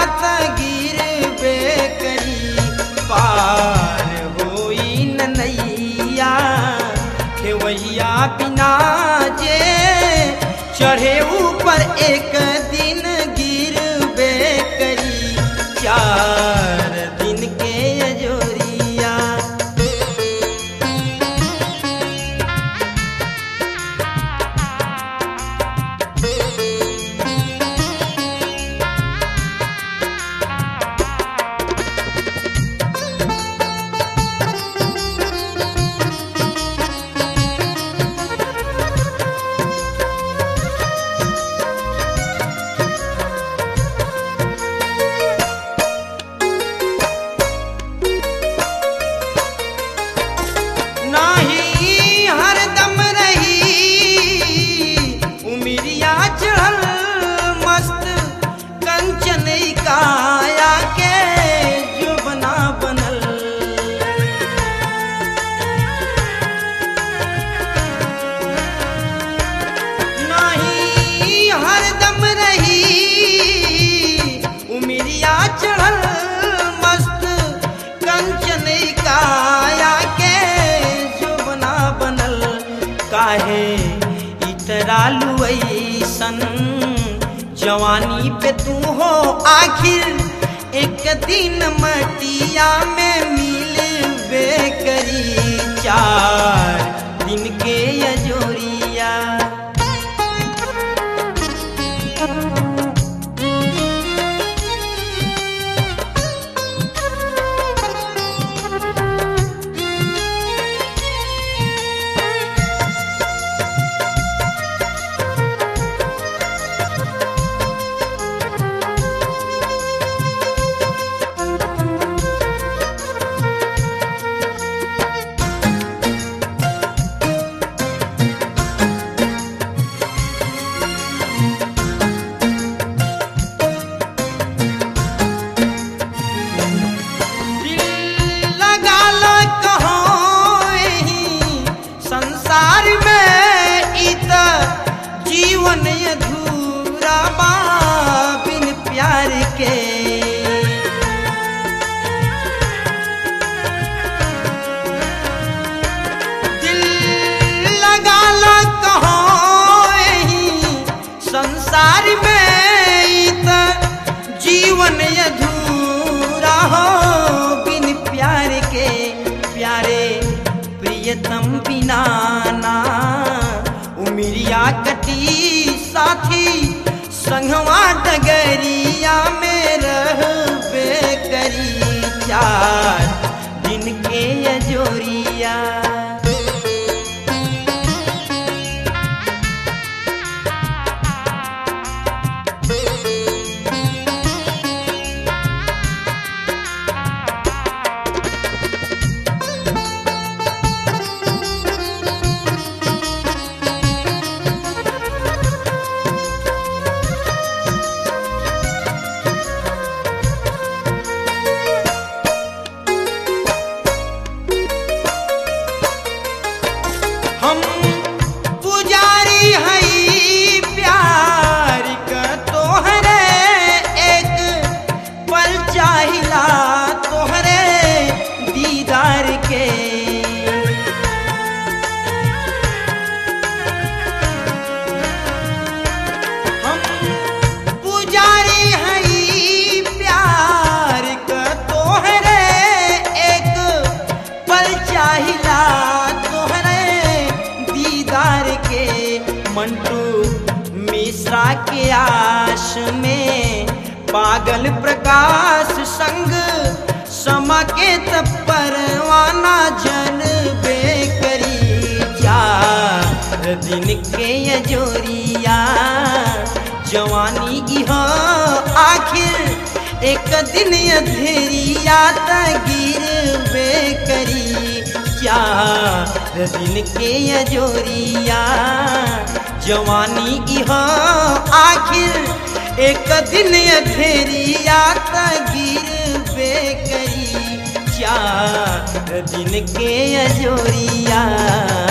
त गिरबे करी पार होई न नैया खेवैया बिना जे चढ़े ऊपर एक दिन गिरबे करी 4 दिन के अजोरिया। काया के जो बना बनल नहीं हरदम रही उमिरिया चढ़ल मस्त कंचन काया के जो बना बनल काहे इतरालू ऐसन जवानी पे तू हो आखिर एक दिन मटिया में मिलबे करी 4 दिन के अजोरिया। जीवन अधूरा बा बिन प्यार के दिल लगा ला कहो संसार में जीवन अधूरा हो बिन प्यार के। प्यारे प्रियतम बिना ना उमिरिया कटी साथी संगवा डगरिया में रहबे करी 4 दिन के अजोरिया। हम पुजारी हई प्यार का तोहरे एक पल चाहिला तोहरे दीदार के। हम पुजारी हई प्यार का तोहरे एक पल चाहिला मंटू मिश्रा के आश में पागल प्रकाश संग समा के परवाना जनबे करी 4 दिन के अजोरिया। जवानी इहा आखिर एक दिन अधेरिया त गिरबे करी 4 दिन के अजोरिया। जवानी इहा आखिर एक दिन अधेरिया त गिरबे करी 4 दिन के अजोरिया।